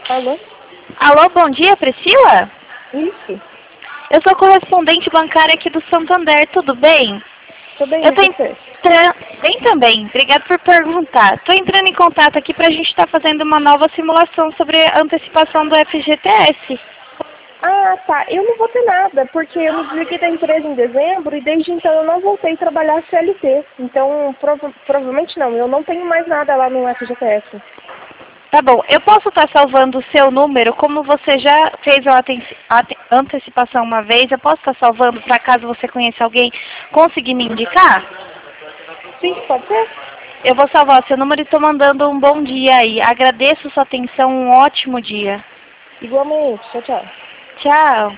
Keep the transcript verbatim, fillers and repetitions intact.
Alô? Alô, bom dia, Priscila? Isso. Eu sou correspondente bancária aqui do Santander, tudo bem? Tô bem, Eu e tô você? entrando... Bem também, obrigado por perguntar. Estou entrando em contato aqui para a gente estar fazendo uma nova simulação sobre a antecipação do F G T S. Ah, tá. Eu não vou ter nada, porque eu me desliguei da empresa em dezembro e desde então eu não voltei a trabalhar C L T. Então, prova provavelmente não. Eu não tenho mais nada lá no F G T S. Tá bom, eu posso estar salvando o seu número, como você já fez a aten- ate- antecipação uma vez, eu posso estar salvando para caso você conheça alguém conseguir me indicar? Sim, pode ser? Eu vou salvar o seu número e estou mandando um bom dia aí. Agradeço sua atenção, um ótimo dia. Igualmente. Tchau, tchau. Tchau.